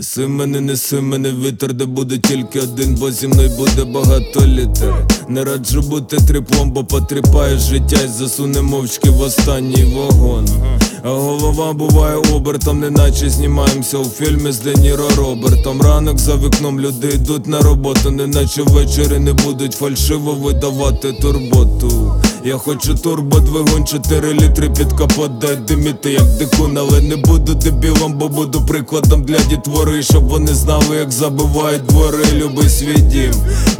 неси мене вітер, де буде тільки один, бо зі мною буде багато літер. Не раджу бути тріплом, бо потріпає життя і засуне мовчки в останній вагон. А голова буває обертом, неначе знімаємося у фільмі з Де Ніро Робертом. Ранок за вікном, люди йдуть на роботу, неначе ввечері не будуть фальшиво видавати турботу. Я хочу турбодвигун, 4 літри під капот, дай диміти як дикун. Але не буду дебілом, бо буду прикладом для дітвори, щоб вони знали, як забивають двори. Люби свій дім,